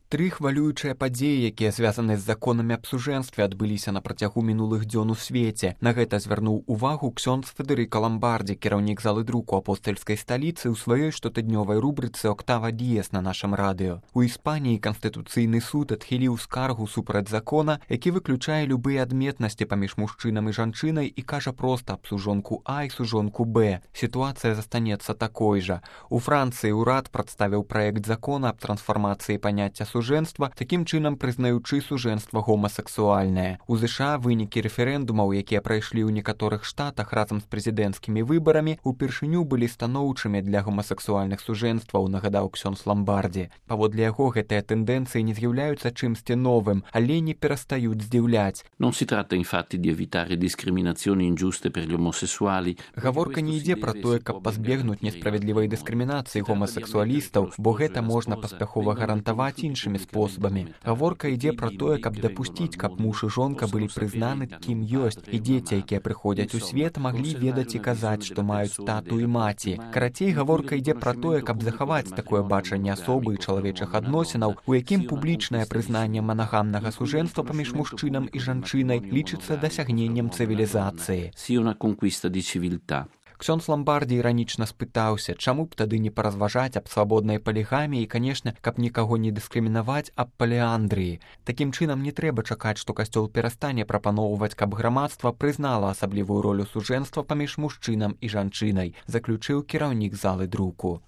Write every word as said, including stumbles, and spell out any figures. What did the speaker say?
Тры хвалюючыя падзеі, якія звязаны з законамі аб сужэнстве, адбыліся на працягу мінулых дзён у свеце. На гэта звярнуў увагу ксёндз Федэрыка Ламбардзі, кіраўнік залы друку апостальскай сталіцы, ў сваёй штотыднёвай рубрыцы «Октава Діес» на нашым радыё. У Іспаніі Канстытуцыйны суд адхіліў скаргу супраць закона, які выключае любыя адметнасці паміж мужчынам і жанчынай і кажа проста аб сужонку А і сужонку Б. Сітуацыя застанецца такой жа. У Францыі ўрад прадставіў праект закона аб трансфармацыі паняцця сужэнства, такім чынам прызнаючы сужэнства гомасексуальнае. У ЗША вынікі рэферэндумаў, якія прайшлі ў некаторых штатах разам з прэзідэнцкімі выбарамі, упершыню былі станоўчымі для гомасексуальных сужэнстваў, нагадаў ксёндз Ламбардзі. Паводле яго, гэтыя тэндэнцыі не з'яўляюцца чымсьці новым, але не перастаюць здзіўляць. Non si tratta infatti di evitare discriminazioni ingiuste per gli omosessuali. Гаворка не ідзе пра тое, каб пазбегнуць несправядлівай дыскрымінацыі гомасексуалістаў, бо гэта можна паспяхова гарантаваць іншымі спосабамі. Гаворка ідзе пра тое, каб дапусціць, каб муж і жонка былі прызнаны кім ёсць, і дзеці, якія прыходзяць у свет, маглі ведаць і казаць, што маюць тату і маці. Карацей, гаворка ідзе пра тое, каб захаваць такое бачанне асобы і чалавечых адносінаў, у якім публічнае прызнанне манагамнага сужэнства паміж мужчынам і жанчынай лічыцца дасягненнем цывілізацыі. Sia una conquista di civiltà. Ксёндз Ламбардзі іранічна спытаўся, чаму б тады не паразважаць аб свабоднай палігаміі і, канешне, каб нікаго не дыскрымінаваць аб паліандрыі. Такім чынам не трэба чакаць, што касцёл перастане прапаноўваць, каб грамадства прызнала асаблівую ролю сужэнства паміж мужчынам і жанчынай, заключыў кіраўнік залы друку.